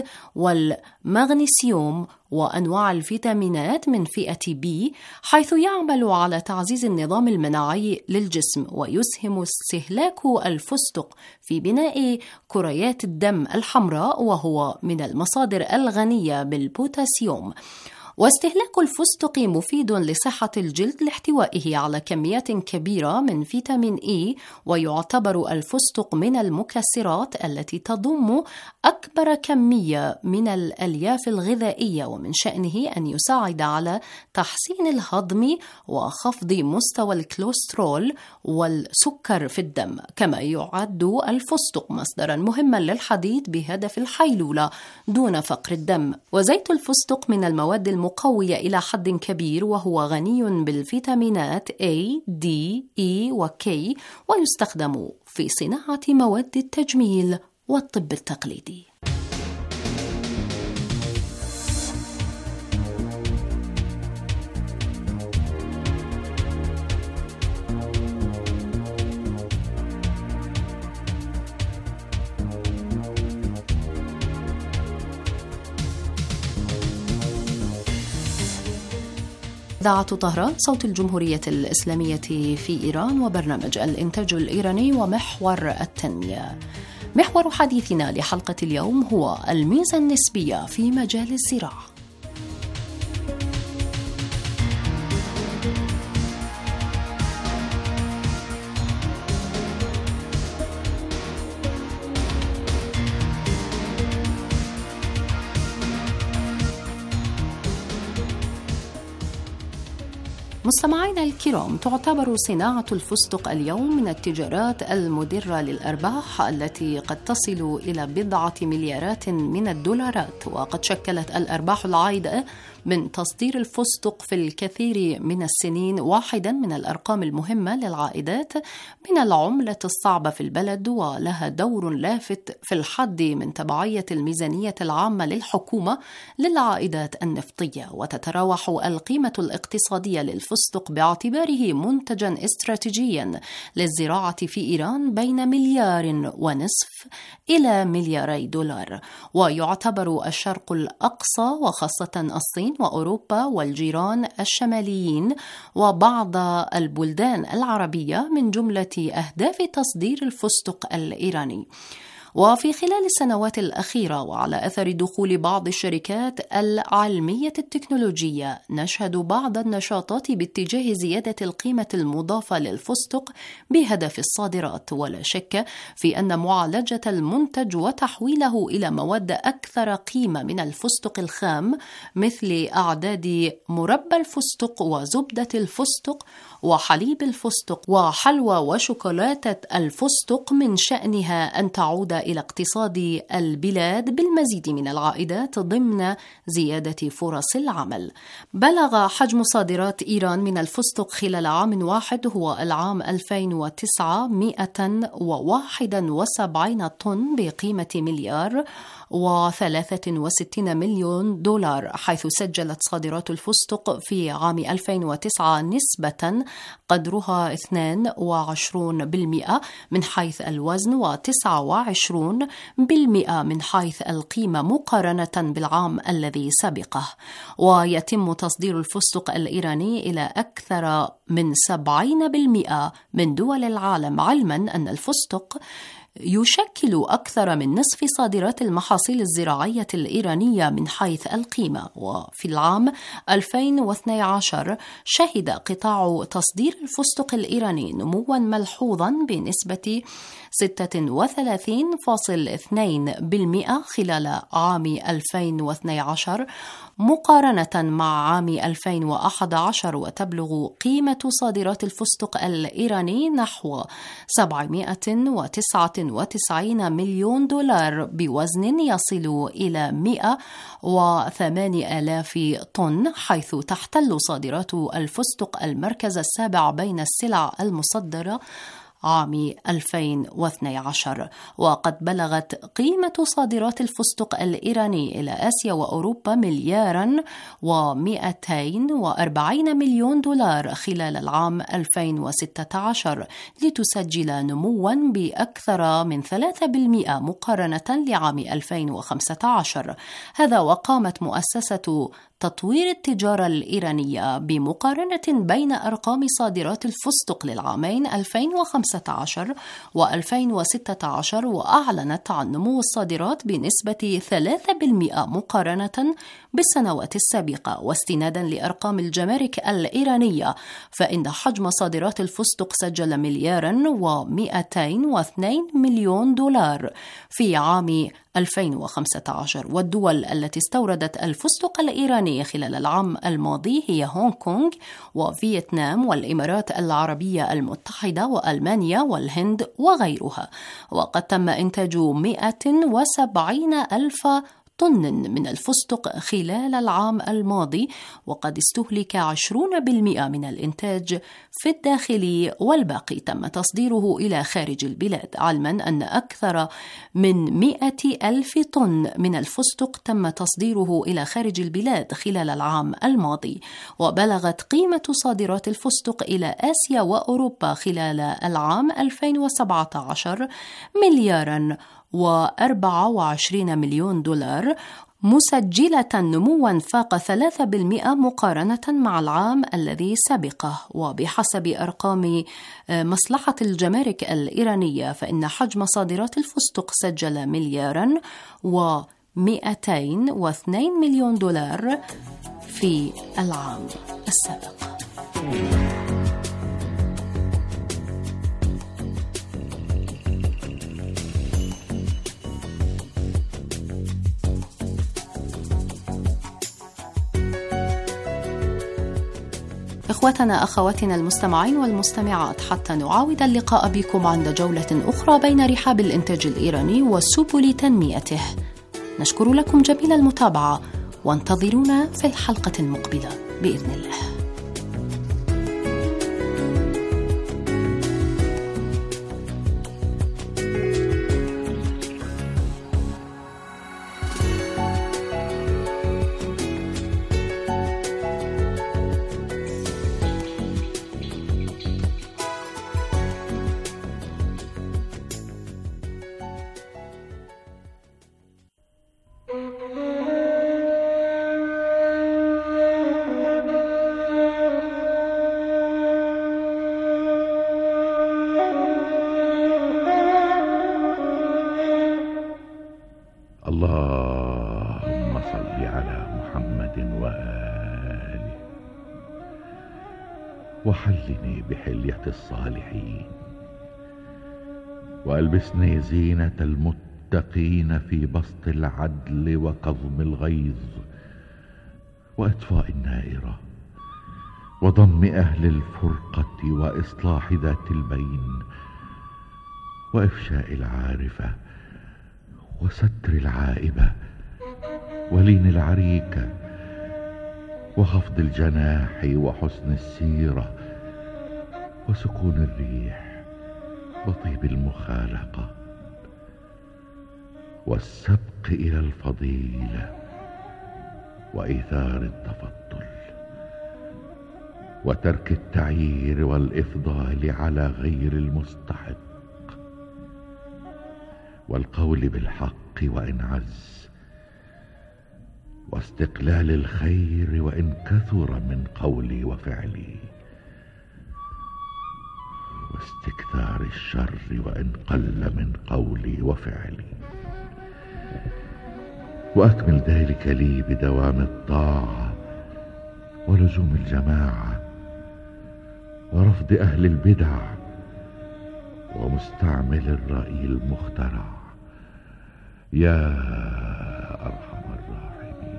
والمغنيسيوم وأنواع الفيتامينات من فئة بي، حيث يعمل على تعزيز النظام المناعي للجسم. ويسهم استهلاك الفستق في بناء كريات الدم الحمراء، وهو من المصادر الغنية بالبوتاسيوم. واستهلاك الفستق مفيد لصحة الجلد لاحتوائه على كميات كبيرة من فيتامين إي. ويعتبر الفستق من المكسرات التي تضم أكبر كمية من الألياف الغذائية، ومن شأنه أن يساعد على تحسين الهضم وخفض مستوى الكوليسترول والسكر في الدم. كما يعد الفستق مصدرا مهما للحديد بهدف الحيلولة دون فقر الدم. وزيت الفستق من المواد المهمة مقوية إلى حد كبير، وهو غني بالفيتامينات A, D, E و K، ويستخدم في صناعة مواد التجميل والطب التقليدي. إذاعة طهران صوت الجمهورية الإسلامية في إيران، وبرنامج الإنتاج الإيراني ومحور التنمية. محور حديثنا لحلقة اليوم هو الميزة النسبية في مجال الزراعة. مستمعينا الكرام، تعتبر صناعة الفستق اليوم من التجارات المدرة للأرباح التي قد تصل إلى بضعة مليارات من الدولارات. وقد شكلت الأرباح العائدة من تصدير الفستق في الكثير من السنين واحدا من الأرقام المهمة للعائدات من العملة الصعبة في البلد، ولها دور لافت في الحد من تبعية الميزانية العامة للحكومة للعائدات النفطية. وتتراوح القيمة الاقتصادية للفستق باعتباره منتجا استراتيجيا للزراعة في إيران بين مليار ونصف إلى ملياري دولار. ويعتبر الشرق الأقصى وخاصة الصين وأوروبا والجيران الشماليين وبعض البلدان العربية من جملة أهداف تصدير الفستق الإيراني. وفي خلال السنوات الأخيرة وعلى أثر دخول بعض الشركات العلمية التكنولوجية، نشهد بعض النشاطات باتجاه زيادة القيمة المضافة للفستق بهدف الصادرات. ولا شك في أن معالجة المنتج وتحويله إلى مواد أكثر قيمة من الفستق الخام مثل أعداد مربى الفستق وزبدة الفستق وحليب الفستق وحلوى وشوكولاتة الفستق من شأنها أن تعود إلى اقتصاد البلاد بالمزيد من العائدات ضمن زيادة فرص العمل. بلغ حجم صادرات إيران من الفستق خلال عام واحد هو العام ألفين وتسعة مئة وواحد وسبعين طن بقيمة مليار وثلاثة وستين مليون دولار، حيث سجلت صادرات الفستق في عام ألفين وتسعة نسبة قدرها اثنين وعشرين بالمئة من حيث الوزن وتسعة وعشرين بالمئة من حيث القيمة مقارنة بالعام الذي سبقه. ويتم تصدير الفستق الإيراني إلى أكثر من سبعين بالمئة من دول العالم، علما أن الفستق يشكل أكثر من نصف صادرات المحاصيل الزراعية الإيرانية من حيث القيمة. وفي العام ألفين واثني عشر شهد قطاع تصدير الفستق الإيراني نمواً ملحوظاً بنسبة ستة وثلاثين فاصلة اثنين بالمئة خلال عام ألفين واثني عشر مقارنة مع عام ألفين وأحد عشر، وتبلغ قيمة صادرات الفستق الإيراني نحو سبعمائة وتسعة وتسعين مليون دولار بوزن يصل إلى مئة وثمانية آلاف طن، حيث تحتل صادرات الفستق المركز السابع بين السلع المصدرة عام ألفين واثني عشر. وقد بلغت قيمة صادرات الفستق الإيراني إلى آسيا وأوروبا ملياراً ومئتين وأربعين مليون دولار خلال العام ألفين وستة عشر، لتسجل نمواً بأكثر من ثلاثة بالمئة مقارنة لعام ألفين وخمسة عشر. هذا وقامت مؤسسة تطوير التجارة الإيرانية بمقارنة بين أرقام صادرات الفستق للعامين ألفين وخمسة عشر وألفين وستة عشر، وأعلنت عن نمو الصادرات بنسبة ثلاثة بالمئة مقارنة بالسنوات السابقة. واستنادا لأرقام الجمارك الإيرانية، فإن حجم صادرات الفستق سجل ملياراً ومئتين واثنين مليون دولار في عام ألفين وخمسة عشر. والدول التي استوردت الفستق الإيراني خلال العام الماضي هي هونغ كونغ وفيتنام والإمارات العربية المتحدة وألمانيا والهند وغيرها. وقد تم إنتاج مئة وسبعين ألف طن من الفستق خلال العام الماضي، وقد استهلك عشرين بالمئة من الإنتاج في الداخل، والباقي تم تصديره إلى خارج البلاد، علما أن أكثر من مئة ألف طن من الفستق تم تصديره إلى خارج البلاد خلال العام الماضي. وبلغت قيمة صادرات الفستق إلى آسيا وأوروبا خلال العام ألفين وسبعة عشر ملياراً وأربعة وعشرين مليون دولار، مسجلة نمواً فاق ثلاثة بالمئة مقارنة مع العام الذي سبقه. وبحسب أرقام مصلحة الجمارك الإيرانية، فإن حجم صادرات الفستق سجل ملياراً ومئتين واثنين مليون دولار في العام السابق. إخوتنا أخواتنا المستمعين والمستمعات، حتى نعاود اللقاء بكم عند جولة أخرى بين رحاب الإنتاج الإيراني وسبل تنميته، نشكر لكم جميل المتابعة، وانتظرونا في الحلقة المقبلة بإذن الله. اللهم صل على محمد وآله، وحلني بحلية الصالحين، وألبسني زينة المتقين في بسط العدل وكظم الغيظ وإطفاء النائرة وضم أهل الفرقة وإصلاح ذات البين وإفشاء العارفة وستر العائبة ولين العريكة وخفض الجناح وحسن السيرة وسكون الريح وطيب المخالقة والسبق إلى الفضيلة وإيثار التفضل وترك التعيير والإفضال على غير المستحق والقول بالحق وإن عز واستقلال الخير وإن كثر من قولي وفعلي واستكثار الشر وإن قل من قولي وفعلي، وأكمل ذلك لي بدوام الطاعة ولزوم الجماعة ورفض أهل البدع ومستعمل الرأي المخترع، يا أرحم الراحمين.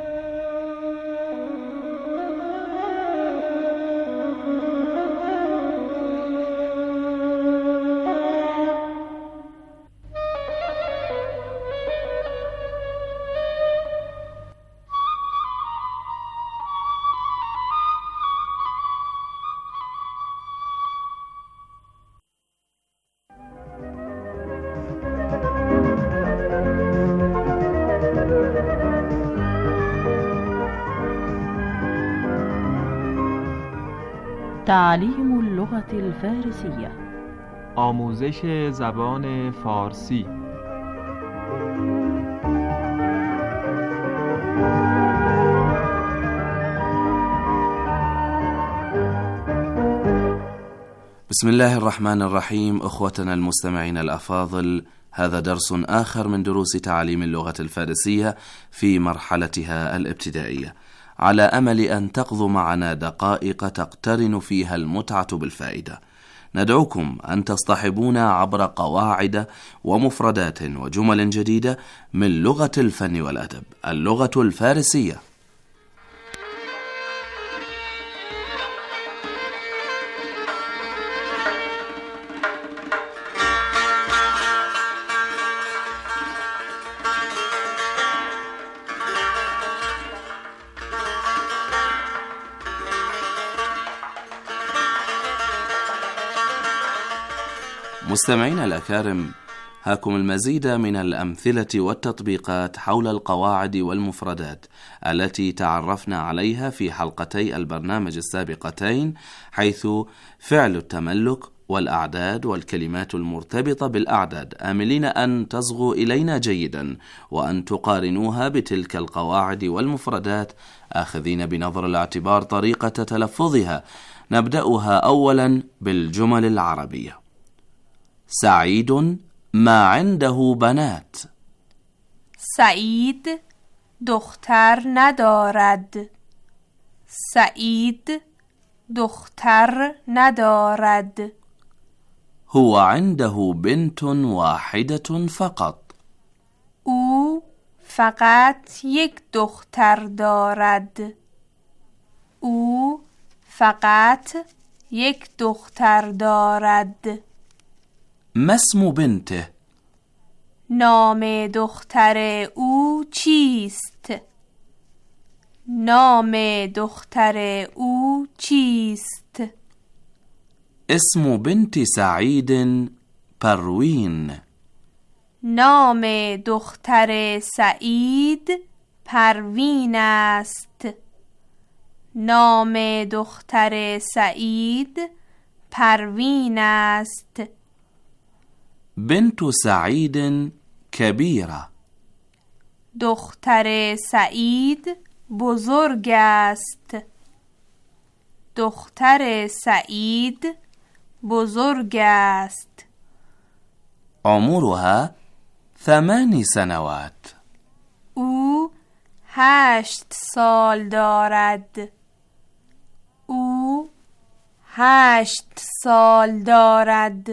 تعليم اللغة الفارسية. آموزش زبان فارسی. بسم الله الرحمن الرحيم. أخوتنا المستمعين الأفاضل، هذا درس آخر من دروس تعليم اللغة الفارسية في مرحلتها الابتدائية، على أمل أن تقضوا معنا دقائق تقترن فيها المتعة بالفائدة. ندعوكم أن تصطحبونا عبر قواعد ومفردات وجمل جديدة من لغة الفن والأدب، اللغة الفارسية. مستمعينا الأكارم، هاكم المزيد من الأمثلة والتطبيقات حول القواعد والمفردات التي تعرفنا عليها في حلقتي البرنامج السابقتين، حيث فعل التملك والأعداد والكلمات المرتبطة بالأعداد، آملين أن تصغوا إلينا جيدا وأن تقارنوها بتلك القواعد والمفردات، آخذين بنظر الاعتبار طريقة تلفظها. نبدأها أولا بالجمل العربية. سعيد ما عنده بنات. سعید دختر ندارد. سعید دختر ندارد. هو عنده بنت واحدة فقط. او فقط یک دختر دارد. او فقط یک دختر دارد. ما اسم بنته؟ نام دختر او چیست؟ نام دختر او چیست؟ اسم بنت سعید پروین. نام دختر سعید پروین است. نام دختر سعید پروین است. بنت سعید کبیره. دختر سعید بزرگ است. دختر سعید بزرگ است. عمرها ثمان سنوات. او هشت سال دارد. او هشت سال دارد.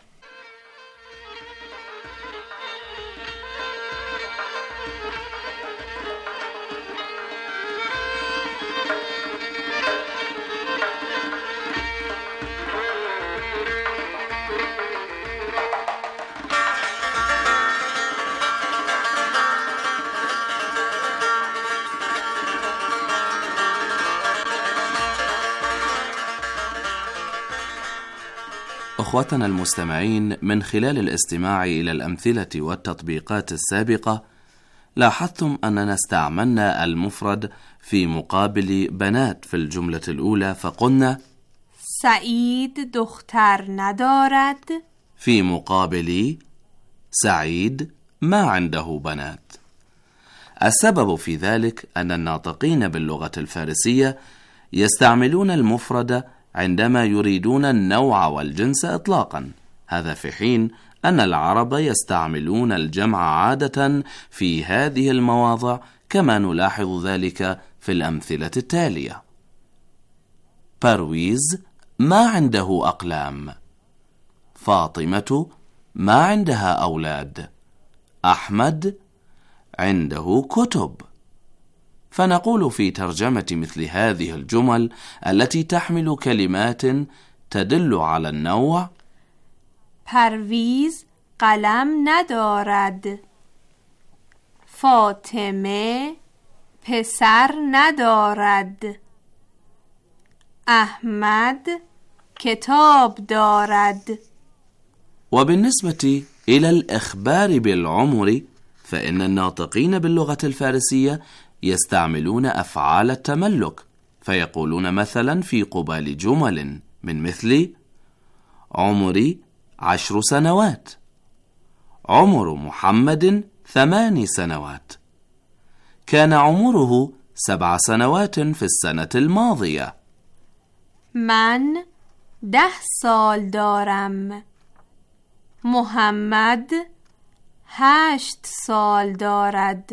أخوتنا المستمعين، من خلال الاستماع إلى الأمثلة والتطبيقات السابقة لاحظتم أننا استعملنا المفرد في مقابل بنات في الجملة الأولى، فقلنا سعید دختر ندارد في مقابل سعيد ما عنده بنات. السبب في ذلك أن الناطقين باللغة الفارسية يستعملون المفرد عندما يريدون النوع والجنس إطلاقا، هذا في حين أن العرب يستعملون الجمع عادة في هذه المواضع، كما نلاحظ ذلك في الأمثلة التالية: برويز ما عنده أقلام، فاطمة ما عندها أولاد، أحمد عنده كتب. فنقول في ترجمة مثل هذه الجمل التي تحمل كلمات تدل على النوع: پرویز قلم ندارد. فاطمه پسر ندارد. احمد کتاب دارد. وبالنسبة إلى الإخبار بالعمر، فإن الناطقين باللغة الفارسية يستعملون أفعال التملك، فيقولون مثلا في قبال جمل من مثل: عمري عشر سنوات، عمر محمد ثمان سنوات، كان عمره سبع سنوات في السنة الماضية. من ده سال دارم. محمد هشت سال دارد.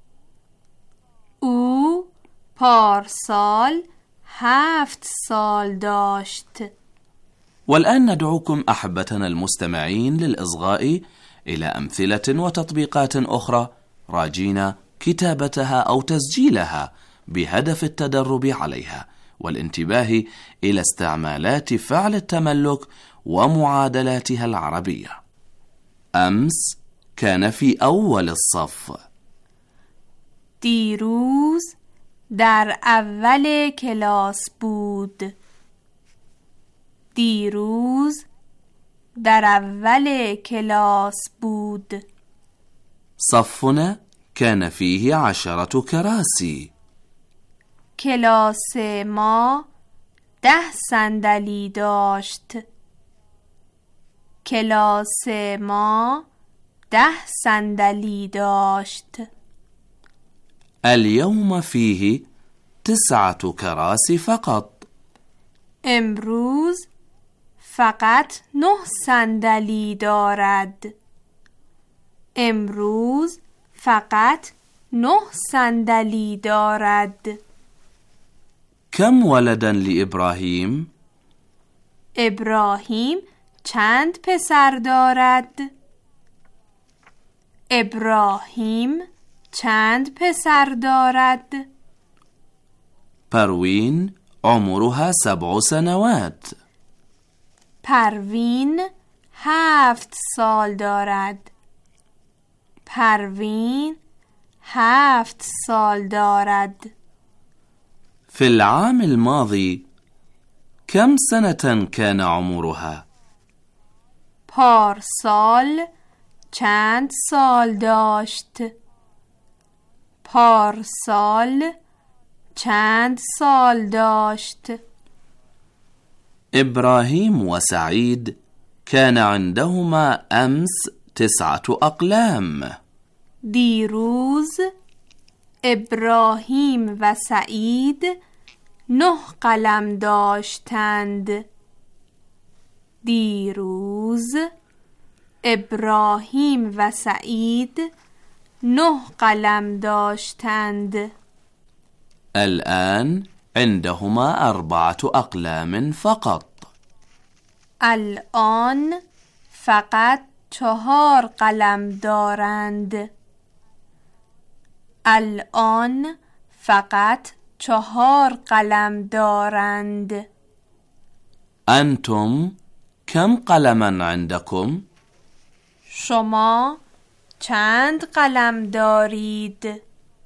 او پارسال هفت سال داشت. والآن ندعوكم أحبتنا المستمعين للإصغاء إلى أمثلة وتطبيقات أخرى، راجين كتابتها أو تسجيلها بهدف التدرب عليها والانتباه إلى استعمالات فعل التملك ومعادلاتها العربية. أمس كان في أول الصف. دیروز در اول کلاس بود. دیروز در اول کلاس بود. صفنا كان فيه عشرة كراسي. کلاس ما ده صندلی داشت. کلاس ما ده صندلی داشت. اليوم فيه تسعة كراسي فقط. امروز فقط نه صندلی دارد. امروز فقط نه صندلی دارد. كم ولدا لإبراهيم؟ ابراهیم چند پسر دارد؟ ابراهیم چند پسر دارد؟ پروین عمرها سبع سنوات. پروین هفت سال دارد. پروین هفت سال دارد. في العام الماضي كم سنة كان عمرها؟ پارسال چند سال داشت؟ پارسال چند سال داشت؟ إبراهيم وسعيد كان عندهما أمس تسعة أقلام. دیروز ابراهیم و سعید نه قلم داشتند. دیروز ابراهیم و سعید نه قلم داشتند. الآن عندهما أربعة أقلام فقط. الآن فقط چهار قلم دارند. الآن فقط چهار قلم دارند. أنتم كم قلما عندكم؟ شما چند قلم دارید؟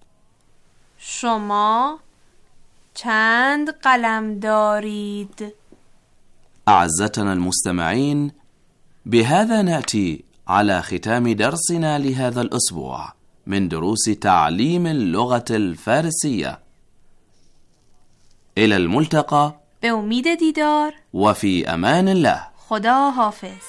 شما چند قلم دارید؟ أعزتنا المستمعين، بهذا نأتي على ختام درسنا لهذا الأسبوع من دروس تعليم اللغة الفارسية. إلى الملتقى. به امید دیدار. وفي أمان الله. خدا حافظ.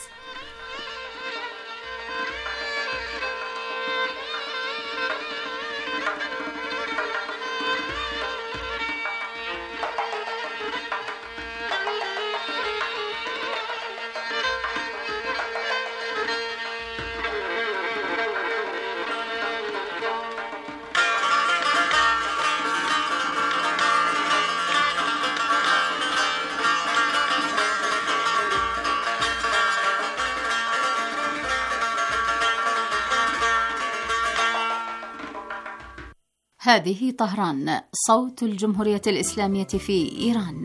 هذه طهران، صوت الجمهورية الإسلامية في إيران.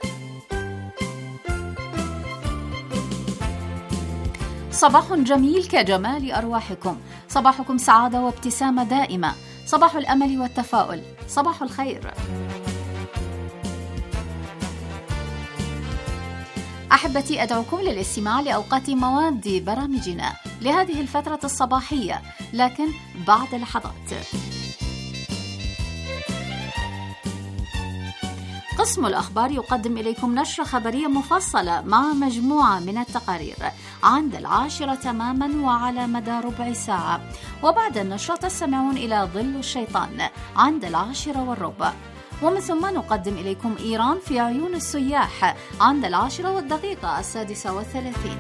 صباح جميل كجمال أرواحكم، صباحكم سعادة وابتسامة دائمة، صباح الأمل والتفاؤل، صباح الخير. أحبتي، أدعوكم للاستماع لأوقات مواد برامجنا لهذه الفترة الصباحية، لكن بعد لحظات. قسم الأخبار يقدم إليكم نشرة خبرية مفصلة مع مجموعة من التقارير عند العاشرة تماما وعلى مدى ربع ساعة، وبعد النشرة تستمعون إلى ظل الشيطان عند العاشرة والربع، ومن ثم نقدم إليكم إيران في عيون السياح عند العاشرة والدقيقة السادسة والثلاثين.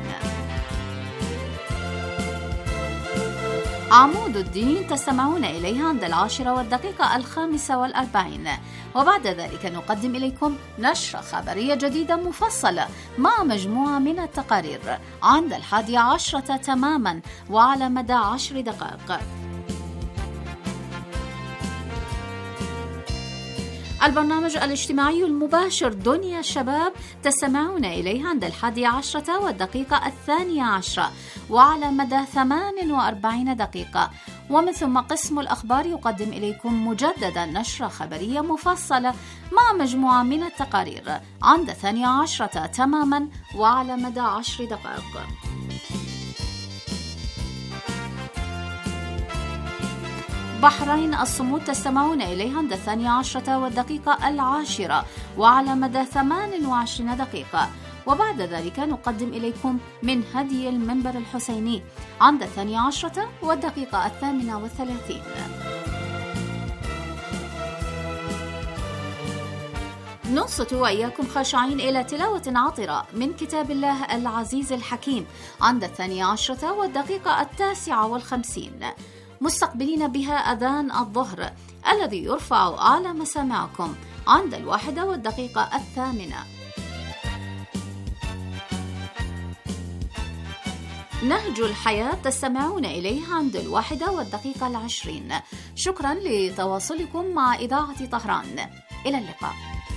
عمود الدين تستمعون إليها عند العاشرة والدقيقة الخامسة والأربعين، وبعد ذلك نقدم إليكم نشرة خبرية جديدة مفصلة مع مجموعة من التقارير عند الحادية عشرة تماما وعلى مدى عشر دقائق. البرنامج الاجتماعي المباشر دنيا الشباب تستمعون إليه عند الحادية عشرة والدقيقة الثانية عشرة وعلى مدى ثمان وأربعين دقيقة، ومن ثم قسم الأخبار يقدم إليكم مجددا نشرة خبرية مفصلة مع مجموعة من التقارير عند الثانية عشرة تماما وعلى مدى عشر دقائق. بحرين الصمود تستمعون إليها عند الثانية عشرة والدقيقة العاشرة وعلى مدى ثمان وعشرين دقيقة، وبعد ذلك نقدم إليكم من هدي المنبر الحسيني عند الثانية عشرة والدقيقة الثامنة والثلاثين. ننصت وإياكم خاشعين إلى تلاوة عطرة من كتاب الله العزيز الحكيم عند الثانية عشرة والدقيقة التاسعة والخمسين، مستقبلين بها أذان الظهر الذي يرفع على مسامعكم عند الواحدة والدقيقة الثامنة. نهج الحياة تستمعون إليه عند الواحدة والدقيقة العشرين. شكرا لتواصلكم مع إذاعة طهران، إلى اللقاء.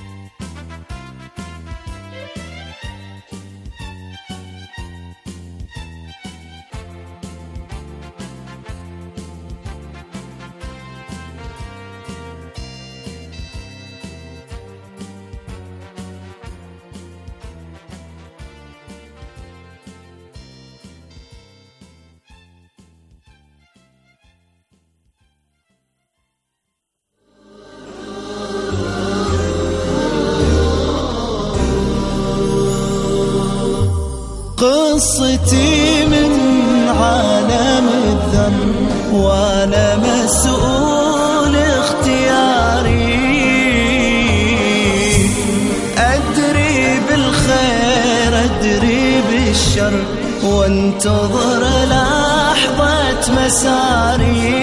قصتي من عالم الذر وانا مسؤول اختياري، ادري بالخير ادري بالشر وانتظر لحظة مساري،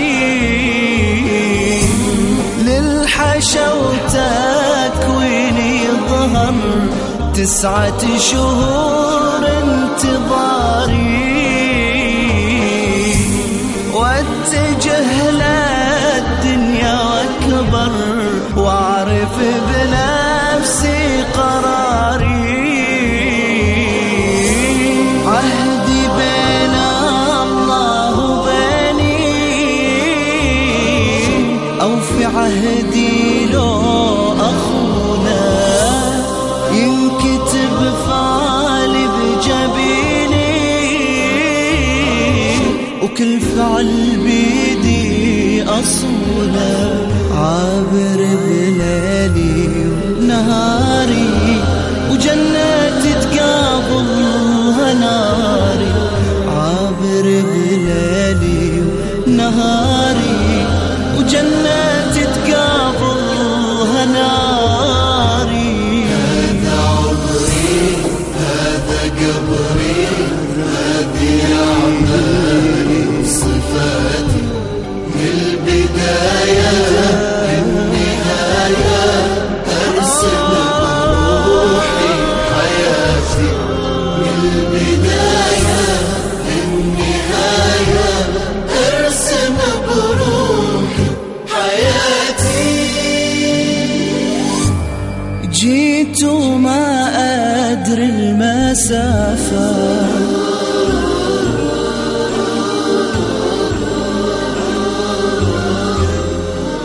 للحشا وتكويني ظهر تسعة شهور انتظاري، واتجه للدنيا واكبر واعرف بنفسي قراري، عهدي بين الله وبيني او في عهدي لو اخونا ينكتب فعلي بجبيني، وكل فعل بيدي أصوله، عابر بليلي ونهاري وجنتي تقابلها ناري، عابر بليلي ونهاري وجنتي تقابلها ناري. هذا عمري هذا قبري هذه أعمالي صفاتي من البداية المسافات